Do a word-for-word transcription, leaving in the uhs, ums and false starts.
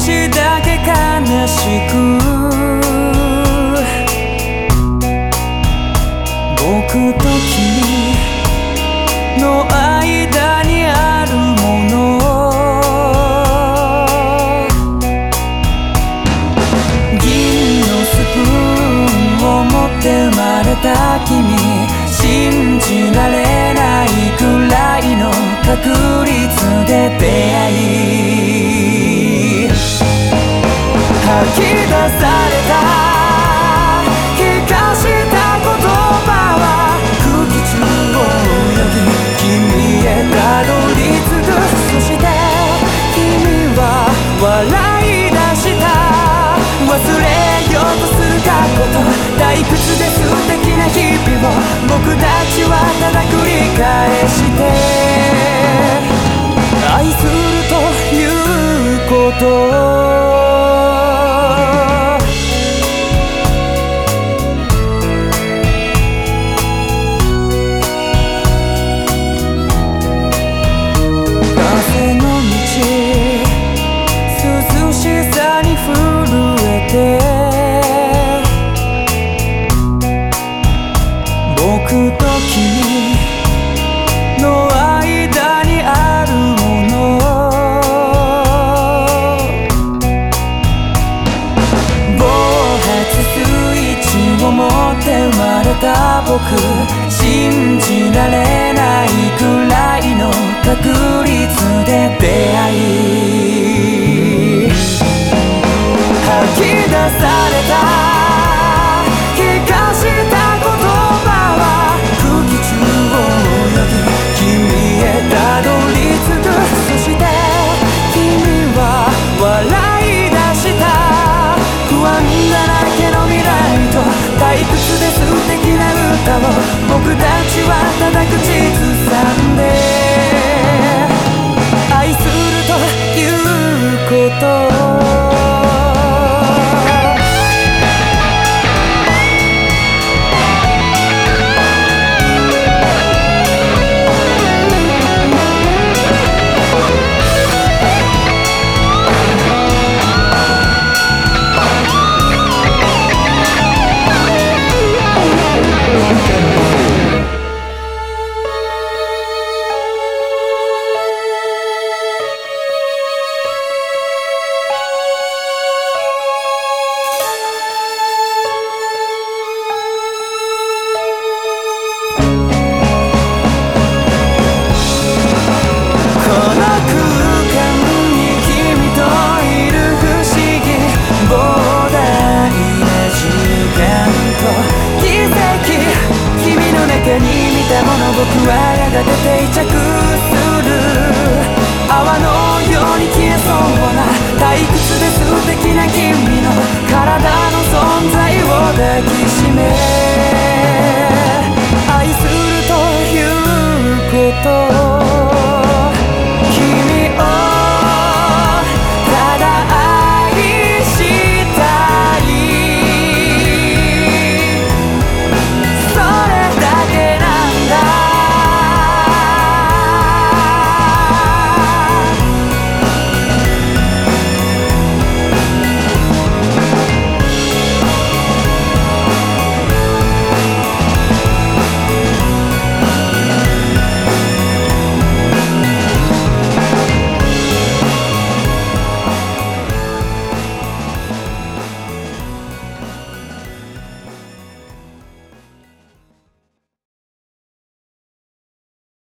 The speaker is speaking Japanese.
しだけ悲しく僕と君の間にあるもの銀のスプーンを持って生まれた君信じられないくらいの確率で出会い吐き出された気がした言葉は空気中を泳ぎ君へたどり着くそして君は笑い出した忘れようとする過去と退屈で素敵な日々を僕たちはただ繰り返して愛するということ僕と君の間にあるもの暴発スイッチを持って生まれた僕信じられないくらいの確率で出会い吐き出された